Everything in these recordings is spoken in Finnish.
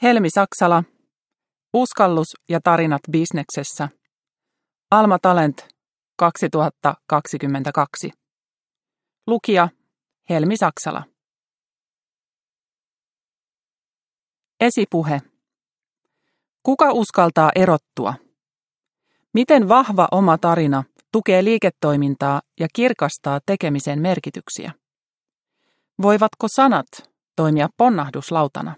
Helmi Saksala, Uskallus ja tarinat bisneksessä. Alma Talent 2022. Lukija Helmi Saksala. Esipuhe. Kuka uskaltaa erottua? Miten vahva oma tarina tukee liiketoimintaa ja kirkastaa tekemisen merkityksiä? Voivatko sanat toimia ponnahduslautana?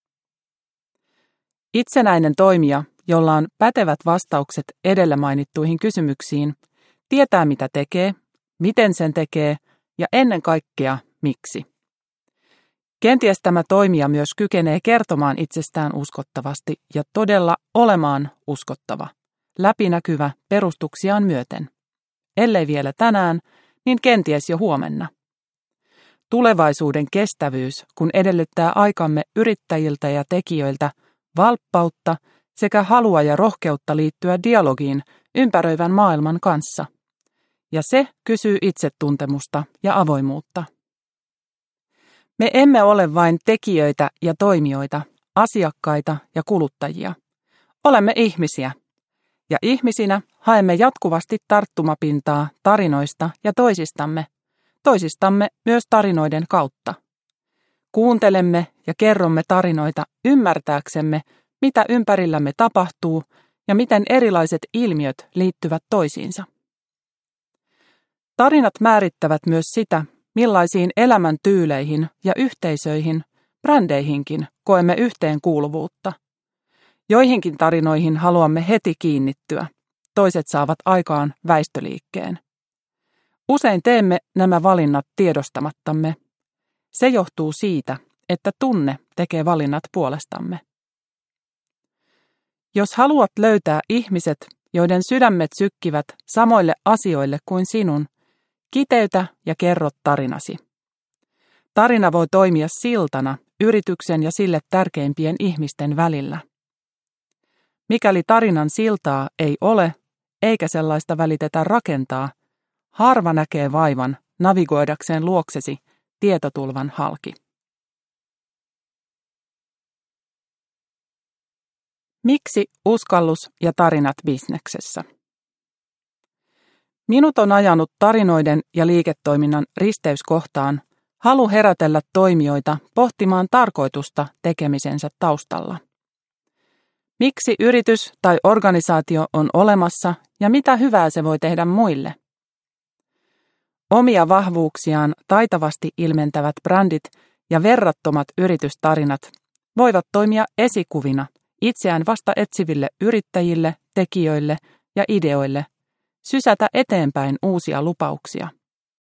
Itsenäinen toimija, jolla on pätevät vastaukset edellä mainittuihin kysymyksiin, tietää mitä tekee, miten sen tekee ja ennen kaikkea miksi. Kenties tämä toimija myös kykenee kertomaan itsestään uskottavasti ja todella olemaan uskottava, läpinäkyvä perustuksiaan myöten. Ellei vielä tänään, niin kenties jo huomenna. Tulevaisuuden kestävyys, kun edellyttää aikamme yrittäjiltä ja tekijöiltä valppautta sekä halua ja rohkeutta liittyä dialogiin ympäröivän maailman kanssa. Ja se kysyy itsetuntemusta ja avoimuutta. Me emme ole vain tekijöitä ja toimijoita, asiakkaita ja kuluttajia. Olemme ihmisiä. Ja ihmisinä haemme jatkuvasti tarttumapintaa tarinoista ja toisistamme myös tarinoiden kautta. Kuuntelemme ja kerromme tarinoita ymmärtääksemme, mitä ympärillämme tapahtuu ja miten erilaiset ilmiöt liittyvät toisiinsa. Tarinat määrittävät myös sitä, millaisiin elämäntyyleihin ja yhteisöihin, brändeihinkin koemme yhteenkuuluvuutta. Joihinkin tarinoihin haluamme heti kiinnittyä, toiset saavat aikaan väistöliikkeen. Usein teemme nämä valinnat tiedostamattamme. Se johtuu siitä, että tunne tekee valinnat puolestamme. Jos haluat löytää ihmiset, joiden sydämet sykkivät samoille asioille kuin sinun, kiteytä ja kerro tarinasi. Tarina voi toimia siltana yrityksen ja sille tärkeimpien ihmisten välillä. Mikäli tarinan siltaa ei ole, eikä sellaista välitetä rakentaa, harva näkee vaivan navigoidakseen luoksesi tietotulvan halki. Miksi uskallus ja tarinat bisneksessä? Minut on ajanut tarinoiden ja liiketoiminnan risteyskohtaan halu herätellä toimijoita pohtimaan tarkoitusta tekemisensä taustalla. Miksi yritys tai organisaatio on olemassa ja mitä hyvää se voi tehdä muille? Omia vahvuuksiaan taitavasti ilmentävät brändit ja verrattomat yritystarinat voivat toimia esikuvina itseään vasta etsiville yrittäjille, tekijöille ja ideoille, sysätä eteenpäin uusia lupauksia.